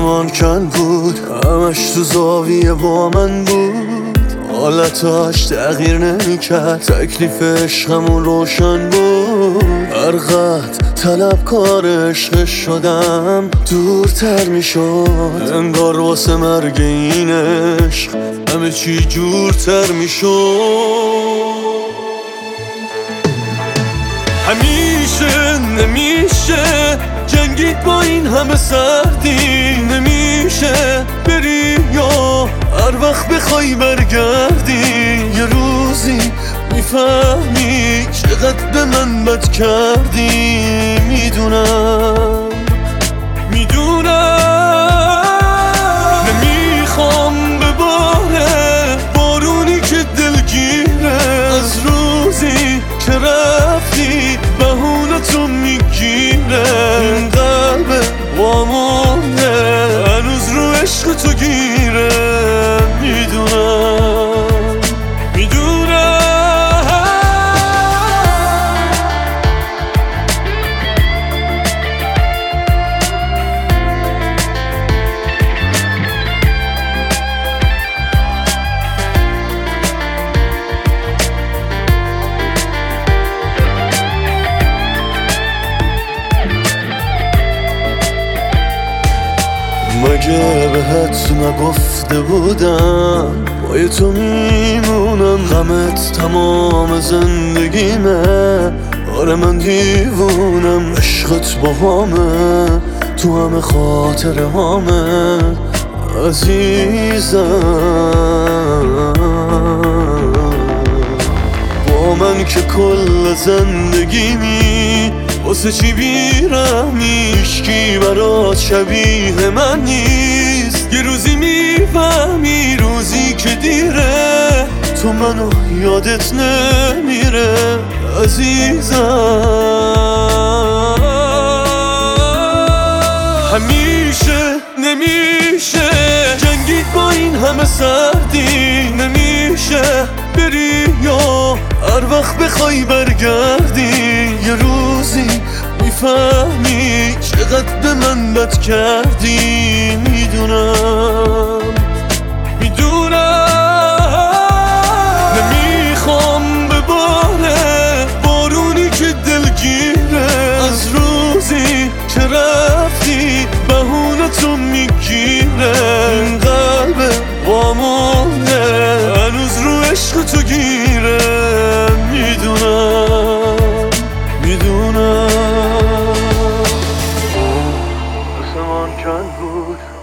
آسمان کن بود، همش تو زاویه با من بود، حالتاش تغییر نمیکرد، تکلیف عشقمون روشن بود. هرقدر طلبکار عشق شدم دورتر میشد، انگار واسه مرگ این عشق همه چی جورتر میشد. همیشه نمیشه جنگید با این همه سردی، نمیشه بری یا هر وقت بخوای برگردی. یه روزی میفهمی چقدر به من بد کردی. میدونم نمیخوام بباره بارونی که دلگیره، از روزی که رفتی بهونتو میگیره. این قلب وامونده هنوز رو عشق تو گیره. میدونم مگه بهت نگفته بودم پای تو میمونم، غمت تمام زندگیمه. آره من دیوونم، عشقت با همه تو همه خاطر همه عزیزم. با من که کل زندگیمی واسه چی بیرمی، هیچکی برات شبیه من نیست. یه روزی میفهمی روزی که دیره تو منو یادت نمیره عزیزم. همیشه نمیشه جنگید با این همه سردی، نمیشه بری یا هر وقت بخوای برگردی. یه روزی میفهمی چقدر به من بد کردی. میدونم نمیخوام بباره بارونی که دلگیره، از روزی که رفتی بهونتو میگیره. این قلب وامونده هنوز رو عشق تو گیره. میدونم آسمان کن بود،